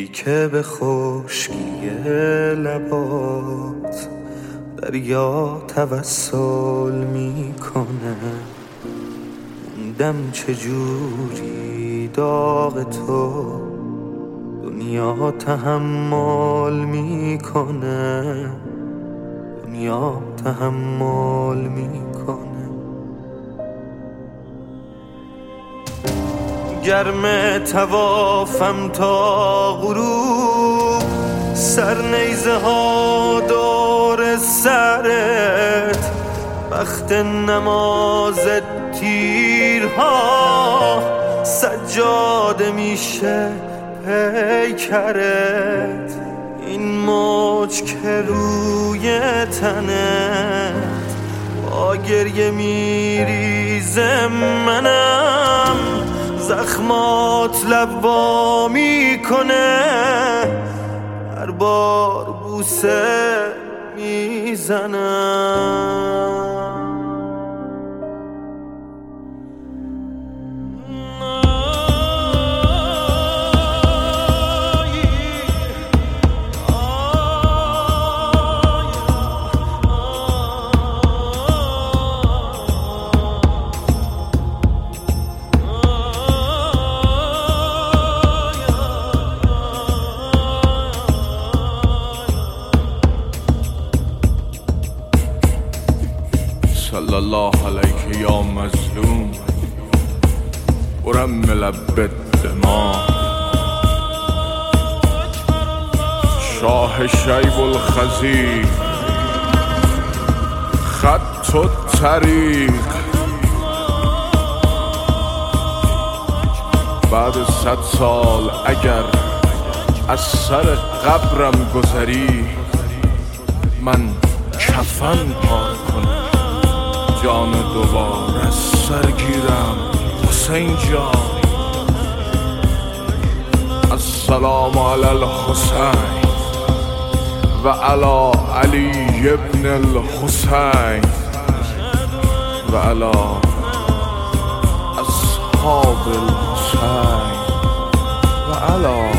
که به خشکی لبات دریا توسل میکنه، موندم چجوری داغ تو دنیا تحمل میکنه، دنیا تحمل میکنه. گرم توافم تا غروب، سر نیزه ها دور سرت، وقت نماز تیرها سجاده میشه پیکرت. این موج که روی تنت با گریه میریزه، منم زخمات لبا میکنه، هر بار بوسه میزنم. صلی الله علیک یا مظلوم برم لب الدماء، شاه شیب الخزی خط الطریق. بعد 100 سال اگر از سر قبرم گذری، من کفن پار کنم، جان دوباره از سر گیرم. حسین جان السلام علی الحسین و علی علی ابن الحسین و علی اصحاب الحسین و علی